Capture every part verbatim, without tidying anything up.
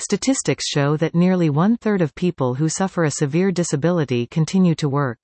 Statistics show that nearly one-third of people who suffer a severe disability continue to work.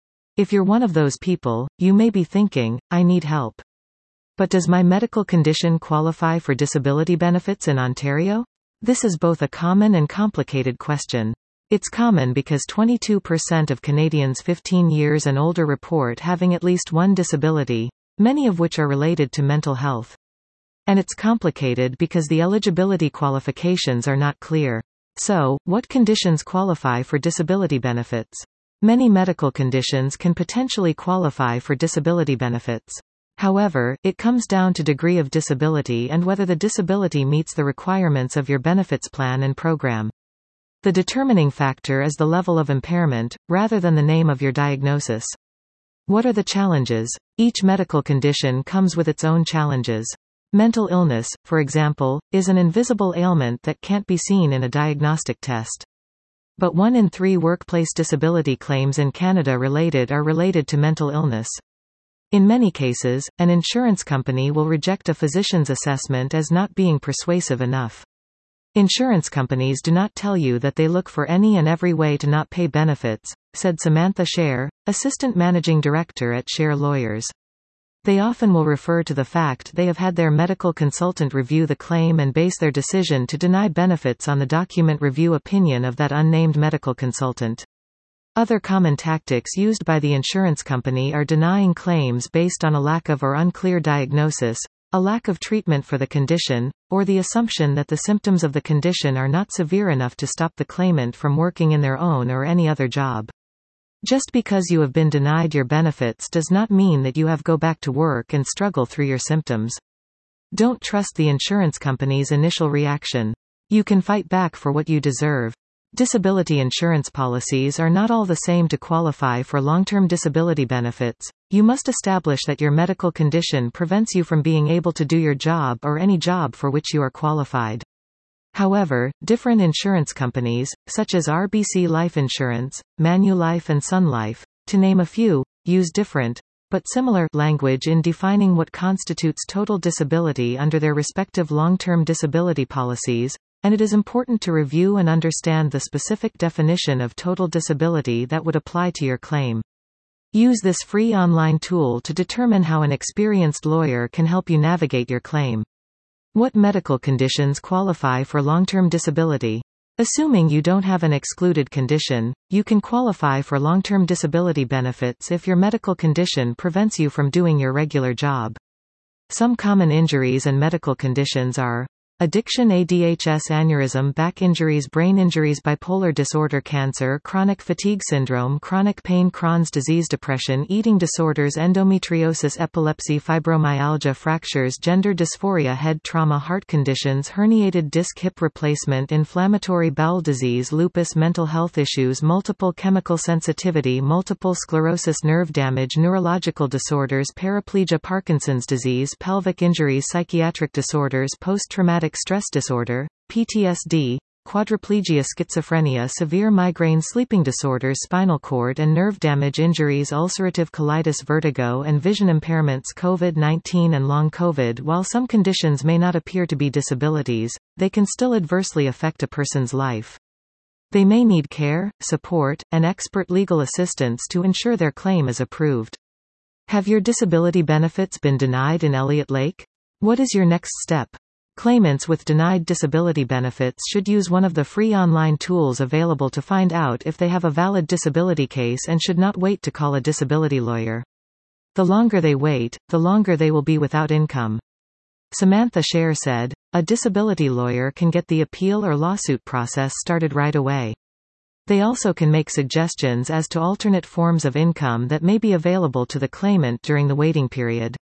If you're one of those people, you may be thinking, I need help. But does my medical condition qualify for disability benefits in Ontario? This is both a common and complicated question. It's common because twenty-two percent of Canadians fifteen years and older report having at least one disability, many of which are related to mental health. And it's complicated because the eligibility qualifications are not clear. So, what conditions qualify for disability benefits? Many medical conditions can potentially qualify for disability benefits. However, it comes down to degree of disability and whether the disability meets the requirements of your benefits plan and program. The determining factor is the level of impairment, rather than the name of your diagnosis. What are the challenges? Each medical condition comes with its own challenges. Mental illness, for example, is an invisible ailment that can't be seen in a diagnostic test. But one in three workplace disability claims in Canada related are related to mental illness. In many cases, an insurance company will reject a physician's assessment as not being persuasive enough. Insurance companies do not tell you that they look for any and every way to not pay benefits, said Samantha Scher, Assistant Managing Director at Scher Lawyers. They often will refer to the fact they have had their medical consultant review the claim and base their decision to deny benefits on the document review opinion of that unnamed medical consultant. Other common tactics used by the insurance company are denying claims based on a lack of or unclear diagnosis, a lack of treatment for the condition, or the assumption that the symptoms of the condition are not severe enough to stop the claimant from working in their own or any other job. Just because you have been denied your benefits does not mean that you have to go back to work and struggle through your symptoms. Don't trust the insurance company's initial reaction. You can fight back for what you deserve. Disability insurance policies are not all the same to qualify for long-term disability benefits. You must establish that your medical condition prevents you from being able to do your job or any job for which you are qualified. However, different insurance companies, such as R B C Life Insurance, Manulife and Sun Life, to name a few, use different, but similar, language in defining what constitutes total disability under their respective long-term disability policies, and it is important to review and understand the specific definition of total disability that would apply to your claim. Use this free online tool to determine how an experienced lawyer can help you navigate your claim. What medical conditions qualify for long-term disability? Assuming you don't have an excluded condition, you can qualify for long-term disability benefits if your medical condition prevents you from doing your regular job. Some common injuries and medical conditions are addiction, A D H S, aneurysm, back injuries, brain injuries, bipolar disorder, cancer, chronic fatigue syndrome, chronic pain, Crohn's disease, depression, eating disorders, endometriosis, epilepsy, fibromyalgia, fractures, gender dysphoria, head trauma, heart conditions, herniated disc, hip replacement, inflammatory bowel disease, lupus, mental health issues, multiple chemical sensitivity, multiple sclerosis, nerve damage, neurological disorders, paraplegia, Parkinson's disease, pelvic injuries, psychiatric disorders, post-traumatic stress disorder, P T S D, quadriplegia, schizophrenia, severe migraine, sleeping disorders, spinal cord and nerve damage injuries, ulcerative colitis, vertigo and vision impairments, COVID nineteen and long COVID. While some conditions may not appear to be disabilities, they can still adversely affect a person's life. They may need care, support, and expert legal assistance to ensure their claim is approved. Have your disability benefits been denied in Elliott Lake? What is your next step? Claimants with denied disability benefits should use one of the free online tools available to find out if they have a valid disability case and should not wait to call a disability lawyer. The longer they wait, the longer they will be without income. Samantha Scher said, a disability lawyer can get the appeal or lawsuit process started right away. They also can make suggestions as to alternate forms of income that may be available to the claimant during the waiting period.